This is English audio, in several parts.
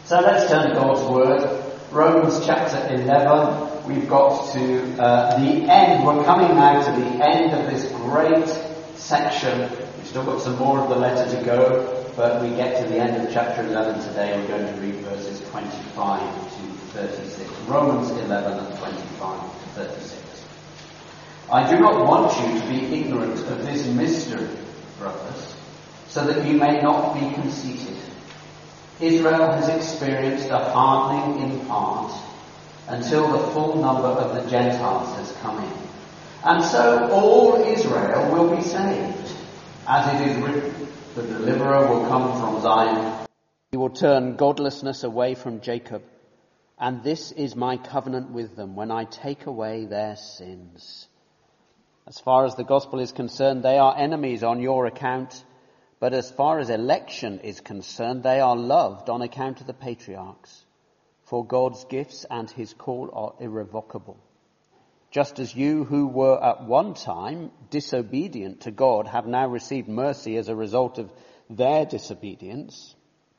So let's turn to God's Word. Romans chapter 11. We've got to the end. We're coming now to the end of this great section. We've still got some more of the letter to go, but we get to the end of chapter 11 today. We're going to read verses 25 to 36. Romans 11, 25 to 36. I do not want you to be ignorant of this mystery, brothers, so that you may not be conceited. Israel has experienced a hardening in part until the full number of the Gentiles has come in. And so all Israel will be saved. As it is written, the deliverer will come from Zion. He will turn godlessness away from Jacob. And this is my covenant with them when I take away their sins. As far as the gospel is concerned, they are enemies on your account. But as far as election is concerned, they are loved on account of the patriarchs. For God's gifts and his call are irrevocable. Just as you who were at one time disobedient to God have now received mercy as a result of their disobedience,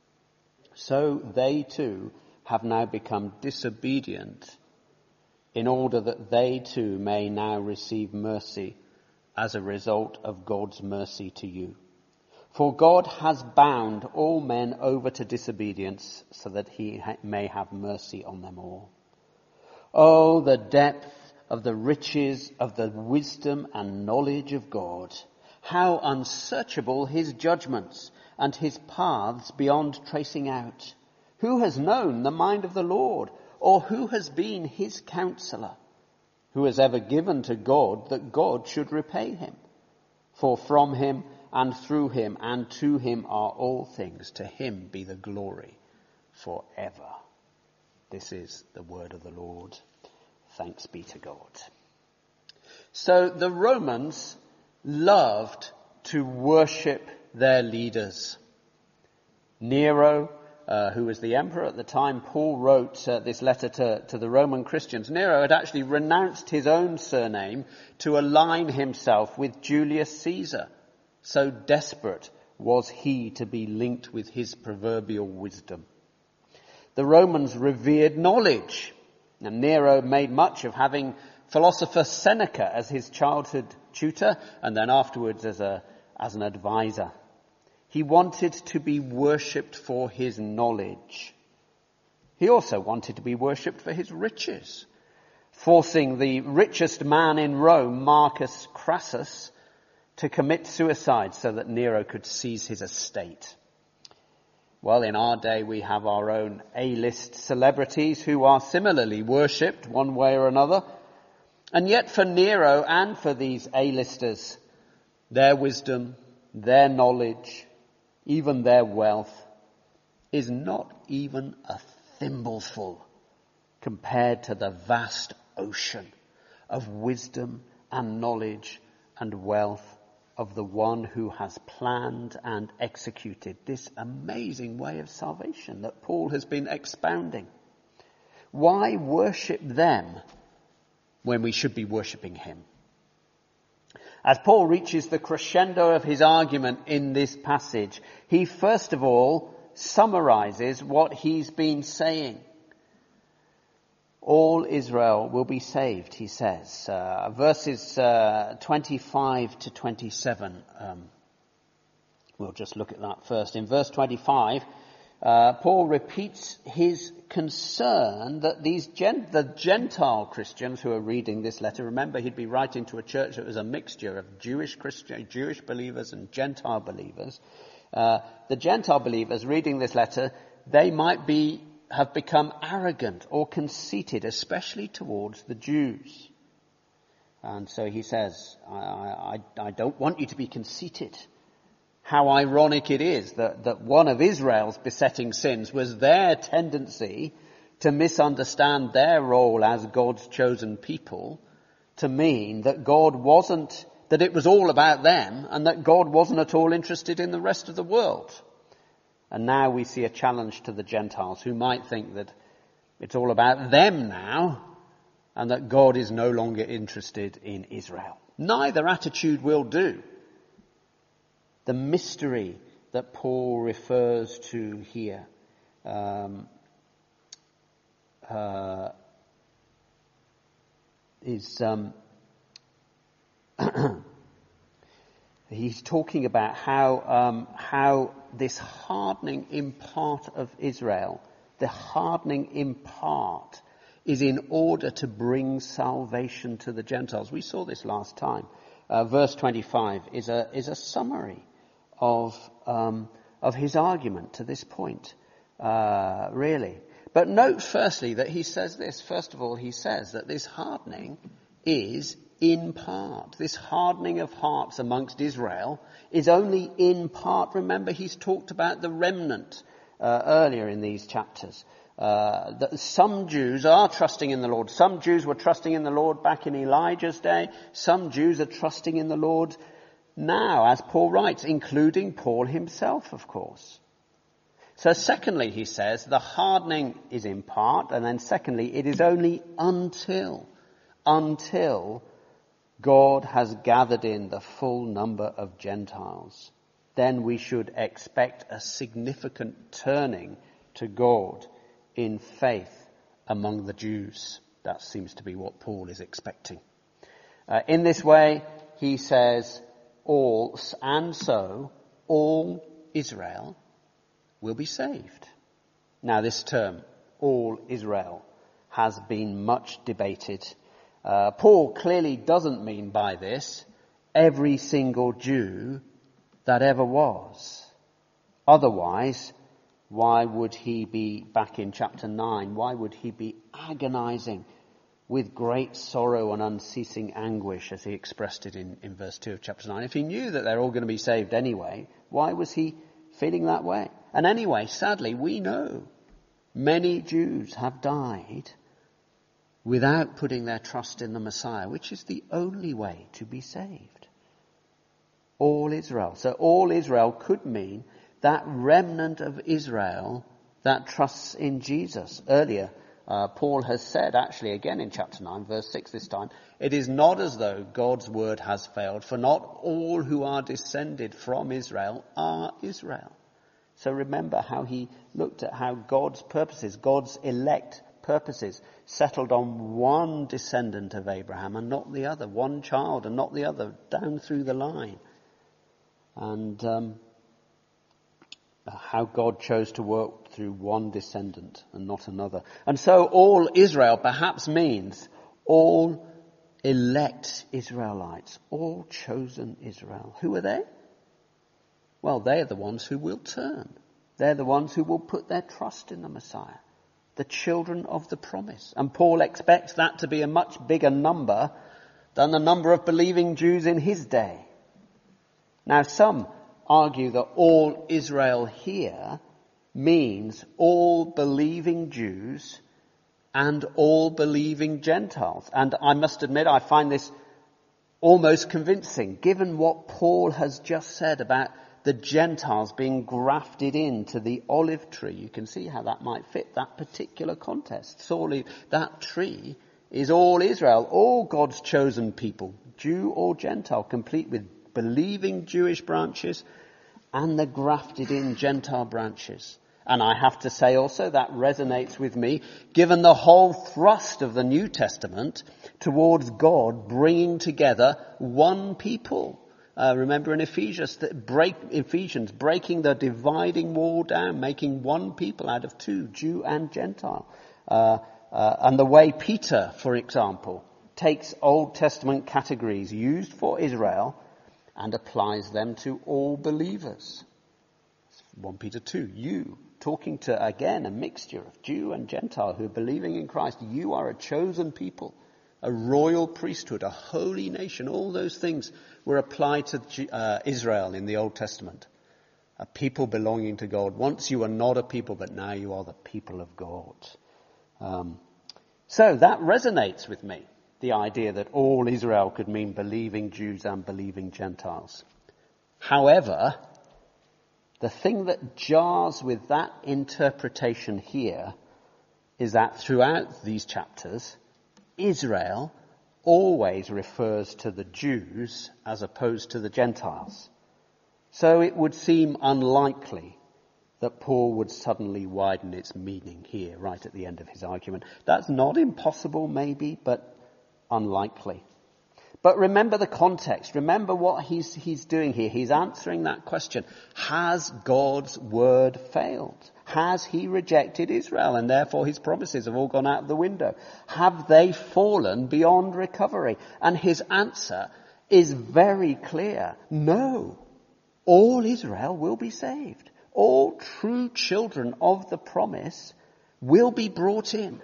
so they too have now become disobedient in order that they too may now receive mercy as a result of God's mercy to you. For God has bound all men over to disobedience so that he may have mercy on them all. Oh, the depth of the riches of the wisdom and knowledge of God. How unsearchable his judgments and his paths beyond tracing out. Who has known the mind of the Lord, or who has been his counselor? Who has ever given to God that God should repay him? For from him and through him and to him are all things. To him be the glory forever. This is the word of the Lord. Thanks be to God. So the Romans loved to worship their leaders. Nero, who was the emperor at the time, Paul wrote this letter to the Roman Christians. Nero had actually renounced his own surname to align himself with Julius Caesar. So desperate was he to be linked with his proverbial wisdom. The Romans revered knowledge, and Nero made much of having philosopher Seneca as his childhood tutor, and then afterwards as an advisor. He wanted to be worshipped for his knowledge. He also wanted to be worshipped for his riches, forcing the richest man in Rome, Marcus Crassus, to commit suicide so that Nero could seize his estate. Well, in our day we have our own A-list celebrities who are similarly worshipped one way or another. And yet for Nero and for these A-listers, their wisdom, their knowledge, even their wealth is not even a thimbleful compared to the vast ocean of wisdom and knowledge and wealth of the one who has planned and executed this amazing way of salvation that Paul has been expounding. Why worship them when we should be worshipping him? As Paul reaches the crescendo of his argument in this passage, he first of all summarizes what he's been saying. All Israel will be saved, he says. Verses 25 to 27. We'll just look at that first. In verse 25, Paul repeats his concern that the Gentile Christians who are reading this letter, remember he'd be writing to a church that was a mixture of Jewish believers and Gentile believers. The Gentile believers reading this letter, they might have become arrogant or conceited, especially towards the Jews. And so he says, I don't want you to be conceited. How ironic it is that one of Israel's besetting sins was their tendency to misunderstand their role as God's chosen people to mean that that it was all about them and that God wasn't at all interested in the rest of the world. And now we see a challenge to the Gentiles who might think that it's all about them now and that God is no longer interested in Israel. Neither attitude will do. The mystery that Paul refers to here he's talking about how this hardening in part of Israel, the hardening in part, is in order to bring salvation to the Gentiles. We saw this last time. Verse 25 is a summary of his argument to this point, really. But note firstly that he says this. First of all, he says that this hardening is in part. This hardening of hearts amongst Israel is only in part. Remember, he's talked about the remnant earlier in these chapters. That some Jews are trusting in the Lord. Some Jews were trusting in the Lord back in Elijah's day. Some Jews are trusting in the Lord now, as Paul writes, including Paul himself, of course. So secondly, he says, the hardening is in part, and then secondly, it is only until God has gathered in the full number of Gentiles. Then we should expect a significant turning to God in faith among the Jews. That seems to be what Paul is expecting. In this way, he says, all Israel will be saved. Now, this term, all Israel, has been much debated. Paul clearly doesn't mean by this every single Jew that ever was. Otherwise, why would he be, back in chapter 9, why would he be agonizing with great sorrow and unceasing anguish, as he expressed it in verse 2 of chapter 9? If he knew that they're all going to be saved anyway, why was he feeling that way? And anyway, sadly, we know many Jews have died without putting their trust in the Messiah, which is the only way to be saved. All Israel. So all Israel could mean that remnant of Israel that trusts in Jesus. Earlier, Paul has said, actually again in chapter 9, verse 6 this time, it is not as though God's word has failed, for not all who are descended from Israel are Israel. So remember how he looked at how God's purposes, God's elect purposes, settled on one descendant of Abraham and not the other, one child and not the other, down through the line. And how God chose to work through one descendant and not another. And so all Israel perhaps means all elect Israelites, all chosen Israel. Who are they? Well, they are the ones who will turn. They're the ones who will put their trust in the Messiah, the children of the promise. And Paul expects that to be a much bigger number than the number of believing Jews in his day. Now, some argue that all Israel here means all believing Jews and all believing Gentiles. And I must admit, I find this almost convincing, given what Paul has just said about the Gentiles being grafted into the olive tree. You can see how that might fit that particular context. Surely that tree is all Israel, all God's chosen people, Jew or Gentile, complete with believing Jewish branches and the grafted in Gentile branches. And I have to say also that resonates with me, given the whole thrust of the New Testament towards God bringing together one people. Remember in Ephesians, breaking the dividing wall down, making one people out of two, Jew and Gentile. And the way Peter, for example, takes Old Testament categories used for Israel and applies them to all believers. 1 Peter 2, you, talking to, again, a mixture of Jew and Gentile who are believing in Christ. You are a chosen people, a royal priesthood, a holy nation. All those things were applied to Israel in the Old Testament. A people belonging to God. Once you were not a people, but now you are the people of God. So that resonates with me, the idea that all Israel could mean believing Jews and believing Gentiles. However, the thing that jars with that interpretation here is that throughout these chapters, Israel always refers to the Jews as opposed to the Gentiles. So it would seem unlikely that Paul would suddenly widen its meaning here, right at the end of his argument. That's not impossible, maybe, but unlikely. But remember the context. Remember what he's doing here. He's answering that question. Has God's word failed? Has he rejected Israel and therefore his promises have all gone out of the window? Have they fallen beyond recovery? And his answer is very clear. No. All Israel will be saved. All true children of the promise will be brought in.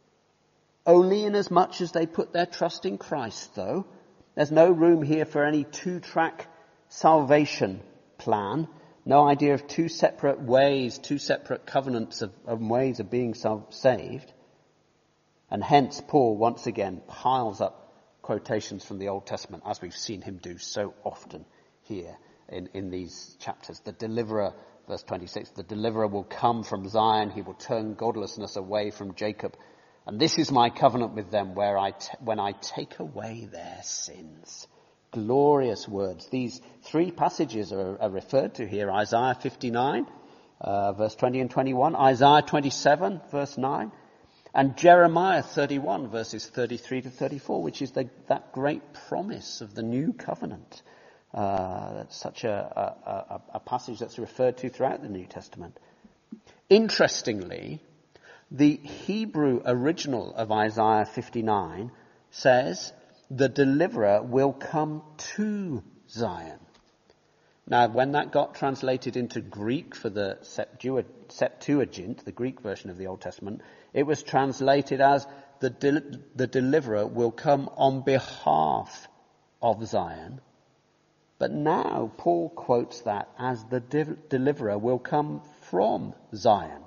Only inasmuch as they put their trust in Christ, though. There's no room here for any two-track salvation plan. No idea of two separate ways, two separate covenants of ways of being saved. And hence Paul once again piles up quotations from the Old Testament, as we've seen him do so often here in these chapters. The deliverer, verse 26, the deliverer will come from Zion. He will turn godlessness away from Jacob. And this is my covenant with them when I take away their sins. Glorious words. These three passages are referred to here. Isaiah 59, verse 20 and 21. Isaiah 27, verse 9. And Jeremiah 31, verses 33 to 34, which is that great promise of the new covenant. That's such a passage that's referred to throughout the New Testament. Interestingly, the Hebrew original of Isaiah 59 says, the deliverer will come to Zion. Now, when that got translated into Greek for the Septuagint, the Greek version of the Old Testament, it was translated as the deliverer will come on behalf of Zion. But now Paul quotes that as the deliverer will come from Zion.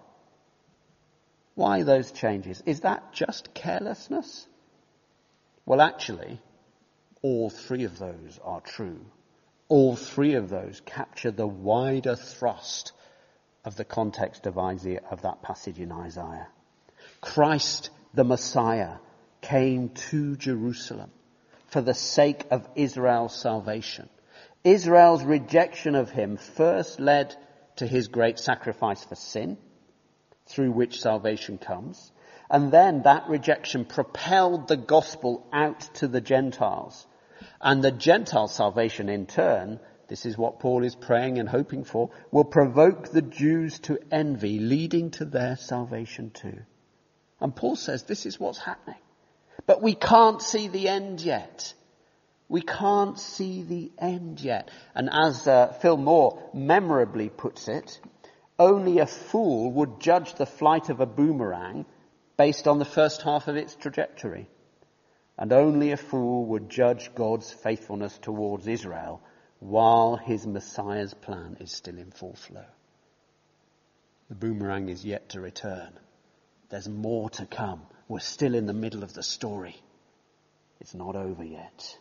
Why those changes? Is that just carelessness? Well, actually, all three of those are true. All three of those capture the wider thrust of the context of that passage in Isaiah. Christ, the Messiah, came to Jerusalem for the sake of Israel's salvation. Israel's rejection of him first led to his great sacrifice for sin, through which salvation comes. And then that rejection propelled the gospel out to the Gentiles. And the Gentile salvation in turn, this is what Paul is praying and hoping for, will provoke the Jews to envy, leading to their salvation too. And Paul says this is what's happening. But we can't see the end yet. We can't see the end yet. And as Phil Moore memorably puts it, only a fool would judge the flight of a boomerang based on the first half of its trajectory. And only a fool would judge God's faithfulness towards Israel while his Messiah's plan is still in full flow. The boomerang is yet to return. There's more to come. We're still in the middle of the story. It's not over yet.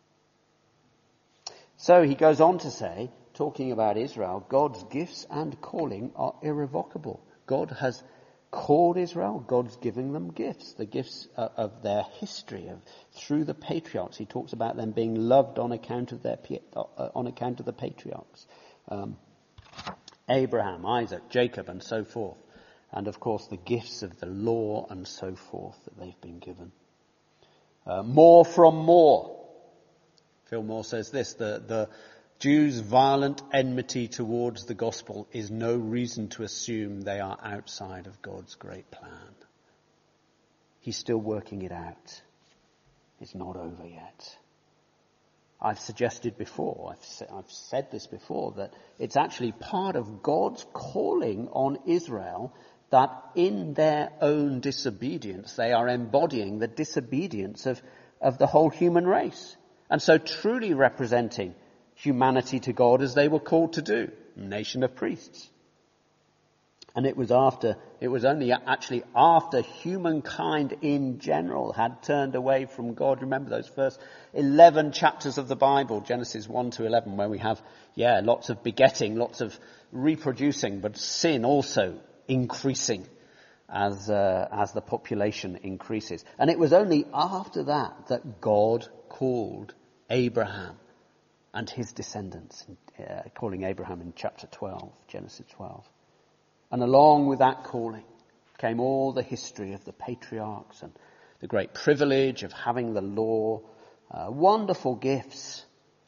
So he goes on to say, talking about Israel, God's gifts and calling are irrevocable. God has called Israel. God's giving them gifts, the gifts of their history, through the patriarchs. He talks about them being loved on account of the patriarchs. Abraham, Isaac, Jacob, and so forth. And of course the gifts of the law and so forth that they've been given. More from more. Phil Moore says this, the Jews' violent enmity towards the gospel is no reason to assume they are outside of God's great plan. He's still working it out. It's not over yet. I've suggested before, I've said this before, that it's actually part of God's calling on Israel that in their own disobedience they are embodying the disobedience of the whole human race. And so truly representing humanity to God as they were called to do, a nation of priests. And it was only actually after humankind in general had turned away from God. Remember those first 11 chapters of the Bible, Genesis 1 to 11, where we have, lots of begetting, lots of reproducing, but sin also increasing as the population increases. And it was only after that God called Abraham and his descendants, calling Abraham in chapter 12, Genesis 12. And along with that calling came all the history of the patriarchs and the great privilege of having the law, wonderful gifts,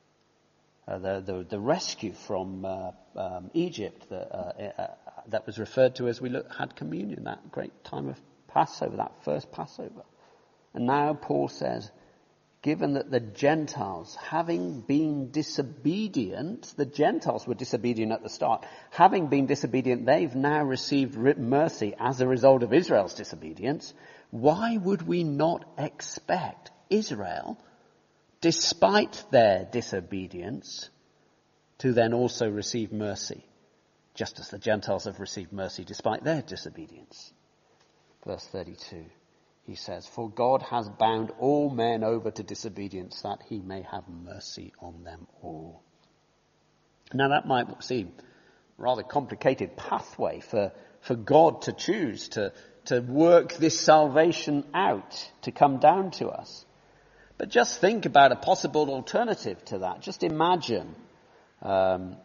the rescue from Egypt that was referred to as we had communion, that great time of Passover, that first Passover. And now Paul says, given that the Gentiles, having been disobedient, the Gentiles were disobedient at the start, having been disobedient, they've now received mercy as a result of Israel's disobedience. Why would we not expect Israel, despite their disobedience, to then also receive mercy, just as the Gentiles have received mercy despite their disobedience? Verse 32, he says, for God has bound all men over to disobedience that he may have mercy on them all. Now that might seem a rather complicated pathway for God to choose to work this salvation out, to come down to us. But just think about a possible alternative to that. Just imagine, what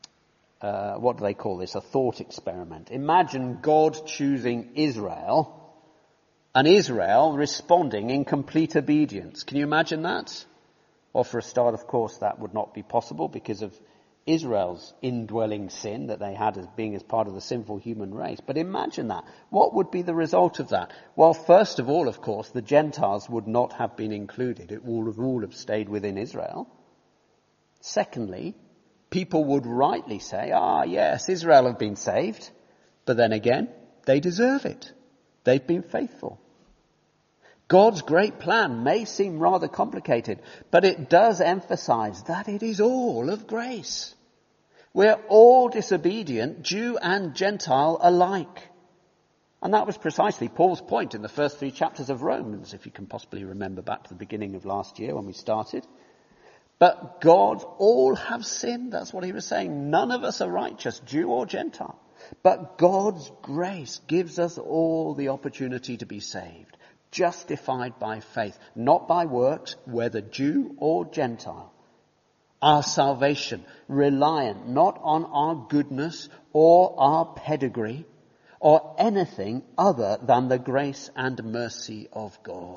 do they call this? A thought experiment. Imagine God choosing Israel and Israel responding in complete obedience. Can you imagine that? Well, for a start, of course, that would not be possible because of Israel's indwelling sin that they had as being as part of the sinful human race. But imagine that. What would be the result of that? Well, first of all, of course, the Gentiles would not have been included. It would all have stayed within Israel. Secondly, people would rightly say, yes, Israel have been saved. But then again, they deserve it. They've been faithful. God's great plan may seem rather complicated, but it does emphasize that it is all of grace. We're all disobedient, Jew and Gentile alike. And that was precisely Paul's point in the first 3 chapters of Romans, if you can possibly remember back to the beginning of last year when we started. But God, all have sinned. That's what he was saying. None of us are righteous, Jew or Gentile. But God's grace gives us all the opportunity to be saved. Justified by faith, not by works, whether Jew or Gentile. Our salvation reliant not on our goodness or our pedigree or anything other than the grace and mercy of God.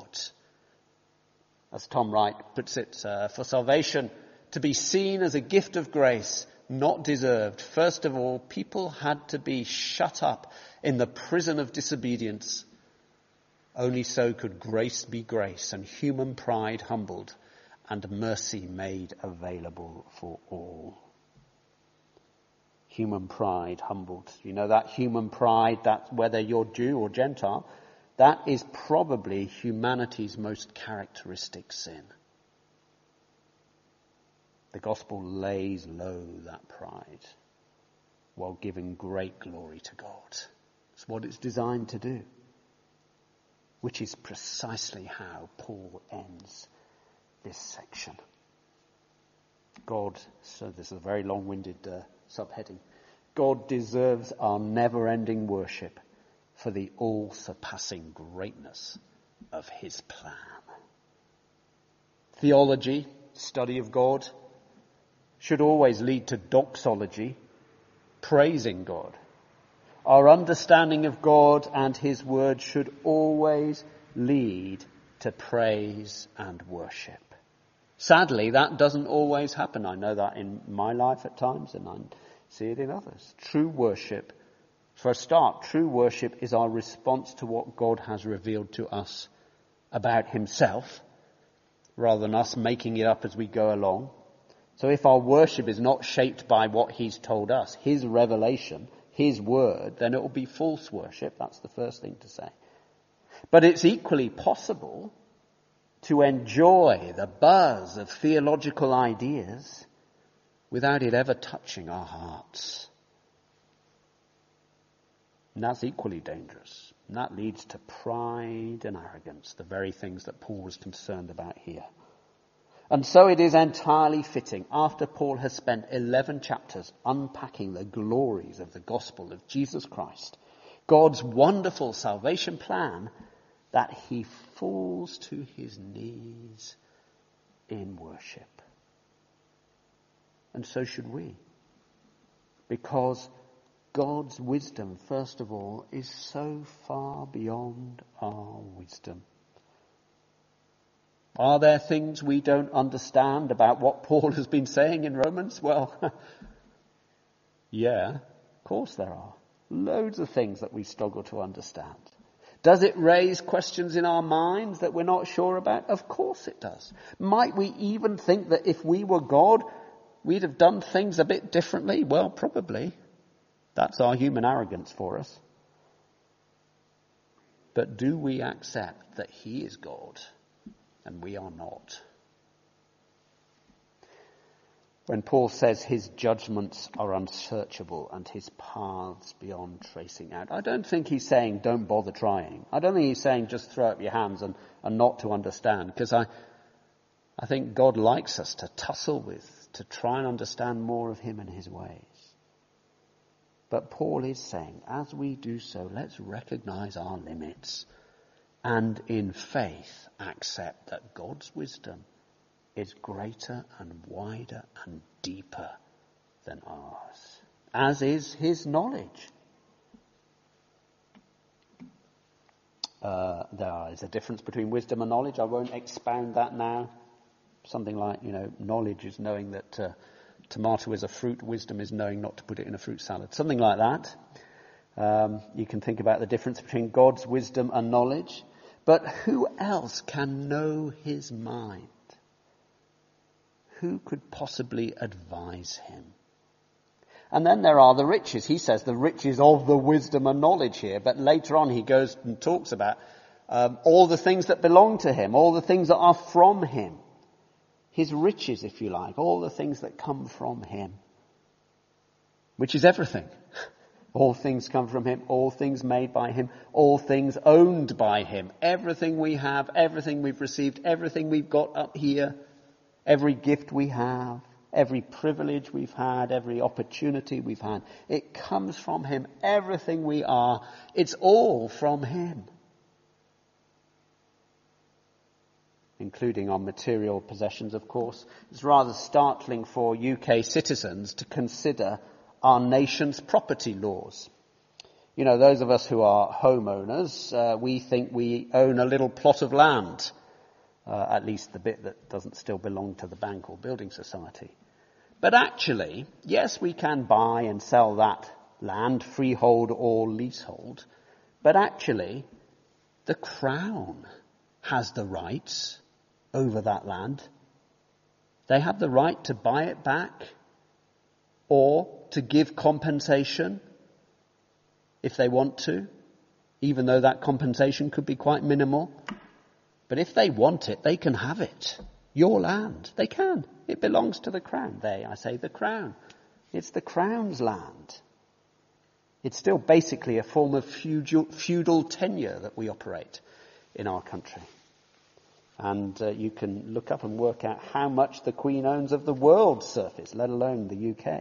As Tom Wright puts it, for salvation to be seen as a gift of grace, not deserved, first of all, people had to be shut up in the prison of disobedience. Only so could grace be grace and human pride humbled and mercy made available for all. Human pride humbled. You know that human pride, that whether you're Jew or Gentile, that is probably humanity's most characteristic sin. The gospel lays low that pride while giving great glory to God. It's what it's designed to do. Which is precisely how Paul ends this section. God, so this is a very long-winded subheading. God deserves our never-ending worship for the all-surpassing greatness of his plan. Theology, study of God, should always lead to doxology, praising God. Our understanding of God and his word should always lead to praise and worship. Sadly, that doesn't always happen. I know that in my life at times, and I see it in others. True worship, for a start, true worship is our response to what God has revealed to us about himself, rather than us making it up as we go along. So if our worship is not shaped by what he's told us, his revelation, his word, then it will be false worship. That's the first thing to say. But it's equally possible to enjoy the buzz of theological ideas without it ever touching our hearts. And that's equally dangerous. And that leads to pride and arrogance, the very things that Paul was concerned about here. And so it is entirely fitting, after Paul has spent 11 chapters unpacking the glories of the gospel of Jesus Christ, God's wonderful salvation plan, that he falls to his knees in worship. And so should we. Because God's wisdom, first of all, is so far beyond our wisdom. Are there things we don't understand about what Paul has been saying in Romans? Well, yeah, of course there are. Loads of things that we struggle to understand. Does it raise questions in our minds that we're not sure about? Of course it does. Might we even think that if we were God, we'd have done things a bit differently? Well, probably. That's our human arrogance for us. But do we accept that he is God and we are not? When Paul says his judgments are unsearchable and his paths beyond tracing out, I don't think he's saying don't bother trying. I don't think he's saying just throw up your hands and not to understand, because I think God likes us to tussle with, to try and understand more of him and his ways. But Paul is saying, as we do so, let's recognize our limits and in faith accept that God's wisdom is greater and wider and deeper than ours, as is his knowledge. There is a difference between wisdom and knowledge. I won't expound that now. Something like, knowledge is knowing that tomato is a fruit. Wisdom is knowing not to put it in a fruit salad. Something like that. You can think about the difference between God's wisdom and knowledge. But who else can know his mind? Who could possibly advise him? And then there are the riches. He says the riches of the wisdom and knowledge here. But later on he goes and talks about all the things that belong to him, all the things that are from him. His riches, if you like, all the things that come from him. Which is everything. All things come from him, all things made by him, all things owned by him. Everything we have, everything we've received, everything we've got up here, every gift we have, every privilege we've had, every opportunity we've had, it comes from him. Everything we are, it's all from him. Including our material possessions, of course. It's rather startling for UK citizens to consider our nation's property laws. Those of us who are homeowners, we think we own a little plot of land. At least the bit that doesn't still belong to the bank or building society. But actually, yes, we can buy and sell that land, freehold or leasehold. But actually, the Crown has the rights over that land. They have the right to buy it back or to give compensation if they want to, even though that compensation could be quite minimal. But if they want it, they can have it. Your land. They can. It belongs to the Crown. I say the Crown. It's the Crown's land. It's still basically a form of feudal tenure that we operate in our country. And you can look up and work out how much the Queen owns of the world's surface, let alone the UK.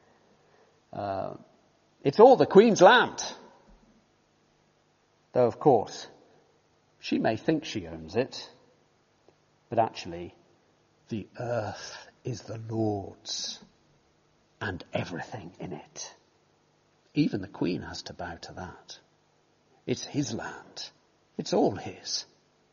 It's all the Queen's land. Though, of course, she may think she owns it, but actually, the earth is the Lord's and everything in it. Even the Queen has to bow to that. It's his land. It's all his.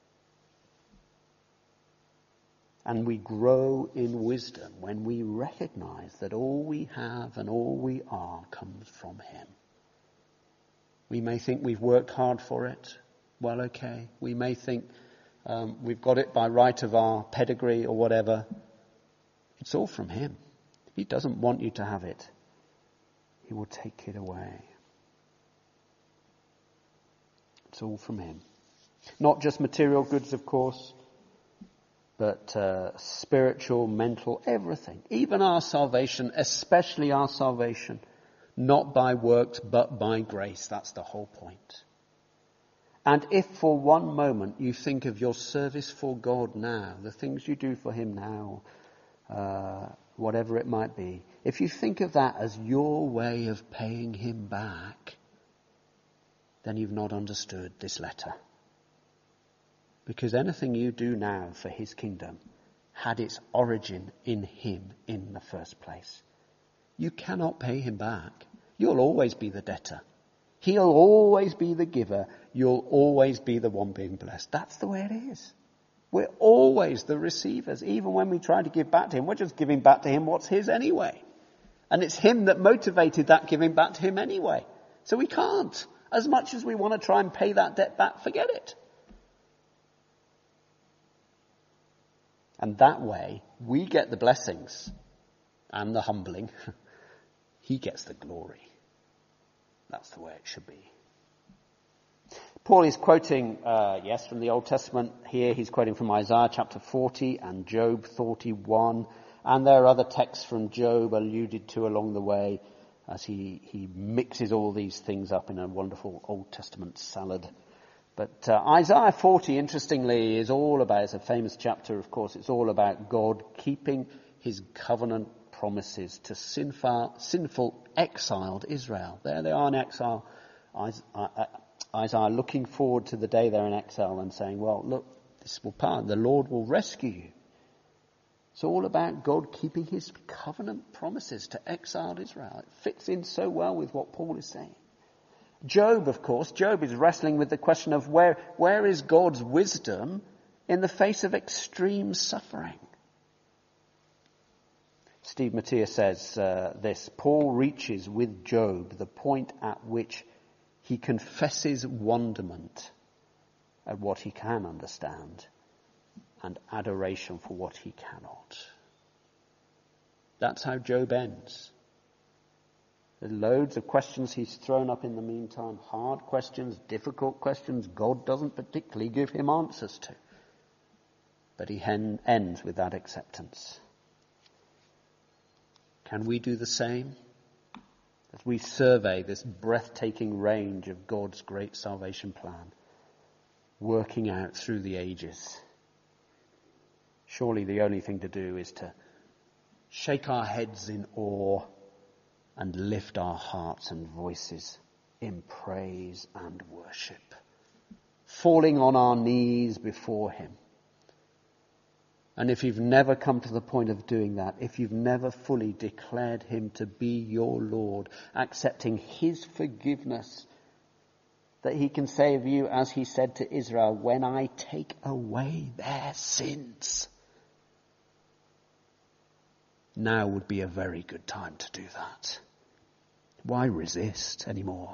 And we grow in wisdom when we recognize that all we have and all we are comes from him. We may think we've worked hard for it. Well, okay. We may think we've got it by right of our pedigree or whatever. It's all from him. He doesn't want you to have it. He will take it away. It's all from him. Not just material goods, of course, but spiritual, mental, everything. Even our salvation, especially our salvation, not by works but by grace. That's the whole point. And if for one moment you think of your service for God now, the things you do for him now, whatever it might be, if you think of that as your way of paying him back, then you've not understood this letter. Because anything you do now for his kingdom had its origin in him in the first place. You cannot pay him back. you'll always be the debtor. He'll always be the giver. You'll always be the one being blessed. That's the way it is. We're always the receivers. Even when we try to give back to him, we're just giving back to him what's his anyway. And it's him that motivated that giving back to him anyway. So we can't. As much as we want to try and pay that debt back, forget it. And that way, we get the blessings and the humbling. He gets the glory. That's the way it should be. Paul is quoting, from the Old Testament here. He's quoting from Isaiah chapter 40 and Job 41. And there are other texts from Job alluded to along the way as he mixes all these things up in a wonderful Old Testament salad. But Isaiah 40, interestingly, is all about, it's a famous chapter, of course, it's all about God keeping his covenant promises to sinful exiled Israel. There they are in exile. Isaiah looking forward to the day they're in exile and saying, well, look, this will pass. The Lord will rescue you. It's all about God keeping his covenant promises to exiled Israel. It fits in so well with what Paul is saying. Job, of course, Job is wrestling with the question of where is God's wisdom in the face of extreme suffering? Steve Matthias says this: Paul reaches with Job the point at which he confesses wonderment at what he can understand and adoration for what he cannot. That's how Job ends. There's loads of questions he's thrown up in the meantime, hard questions, difficult questions God doesn't particularly give him answers to. But he ends with that acceptance. Can we do the same? As we survey this breathtaking range of God's great salvation plan, working out through the ages, surely the only thing to do is to shake our heads in awe and lift our hearts and voices in praise and worship, falling on our knees before him. And if you've never come to the point of doing that, if you've never fully declared him to be your Lord, accepting his forgiveness, that he can say of you, as he said to Israel, when I take away their sins, now would be a very good time to do that. Why resist anymore?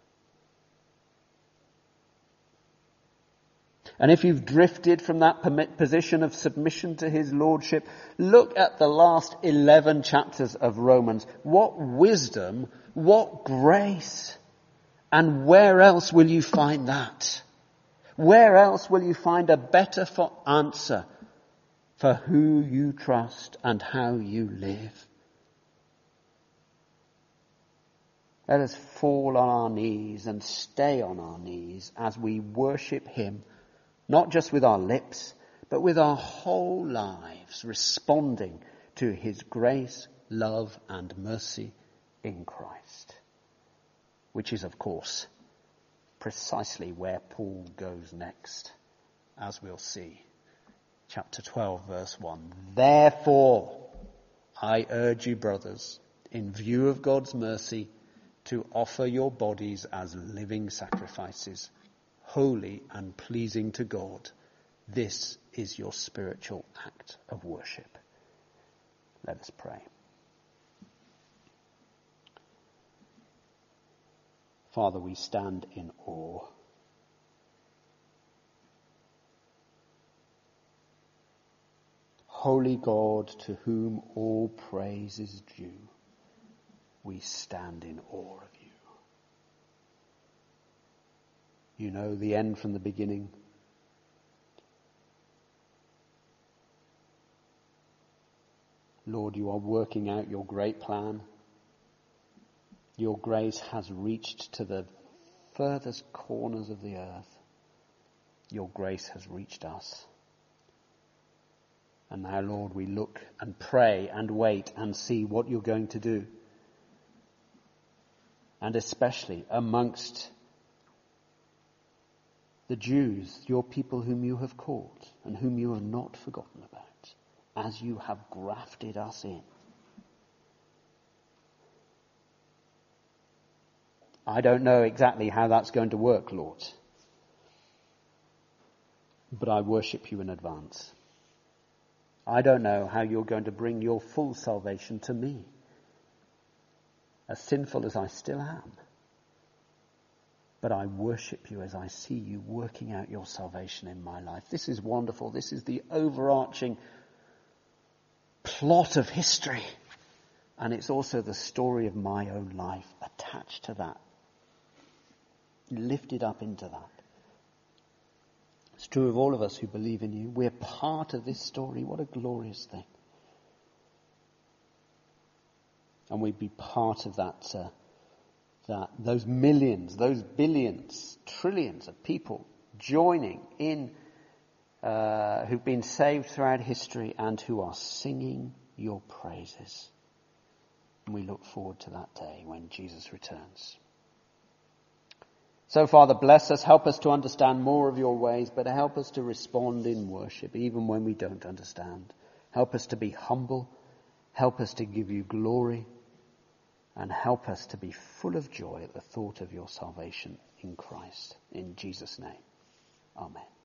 And if you've drifted from that position of submission to his lordship, look at the last 11 chapters of Romans. What wisdom, what grace, and where else will you find that? Where else will you find a better answer for who you trust and how you live? Let us fall on our knees and stay on our knees as we worship him, not just with our lips, but with our whole lives, responding to his grace, love, and mercy in Christ. Which is, of course, precisely where Paul goes next, as we'll see. Chapter 12, verse 1. Therefore, I urge you, brothers, in view of God's mercy, to offer your bodies as living sacrifices, holy and pleasing to God. This is your spiritual act of worship. Let us pray. Father, we stand in awe. Holy God, to whom all praise is due, we stand in awe of you. You know the end from the beginning. Lord, you are working out your great plan. Your grace has reached to the furthest corners of the earth. Your grace has reached us. And now, Lord, we look and pray and wait and see what you're going to do. And especially amongst the Jews, your people whom you have called and whom you have not forgotten about, as you have grafted us in. I don't know exactly how that's going to work, Lord. But I worship you in advance. I don't know how you're going to bring your full salvation to me, as sinful as I still am. But I worship you as I see you working out your salvation in my life. This is wonderful. This is the overarching plot of history. And it's also the story of my own life attached to that, lifted up into that. It's true of all of us who believe in you. We're part of this story. What a glorious thing. And we'd be part of that, those millions, those billions, trillions of people joining in, who've been saved throughout history and who are singing your praises. And we look forward to that day when Jesus returns. So, Father, bless us, help us to understand more of your ways, but help us to respond in worship, even when we don't understand. Help us to be humble, help us to give you glory, and help us to be full of joy at the thought of your salvation in Christ. In Jesus' name, amen.